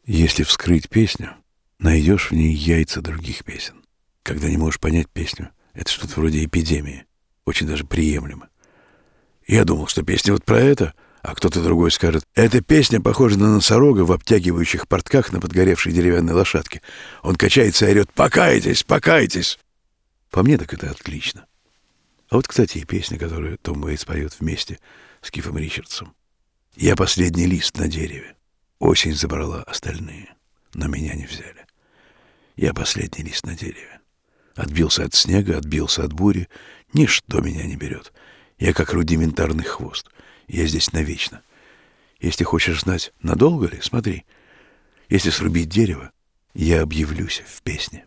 Если вскрыть песню, найдешь в ней яйца других песен. Когда не можешь понять песню, это что-то вроде эпидемии, очень даже приемлемо. Я думал, что песня вот про это, а кто-то другой скажет: эта песня похожа на носорога в обтягивающих портках на подгоревшей деревянной лошадке. Он качается и орет: «Покайтесь, покайтесь!» По мне так это отлично. А вот, кстати, и песня, которую Том Уэйтс поет вместе с Кифом Ричардсом. «Я последний лист на дереве. Осень забрала остальные, но меня не взяли. Я последний лист на дереве. Отбился от снега, отбился от бури. Ничто меня не берет. Я как рудиментарный хвост. Я здесь навечно. Если хочешь знать, надолго ли, смотри. Если срубить дерево, я объявлюсь в песне».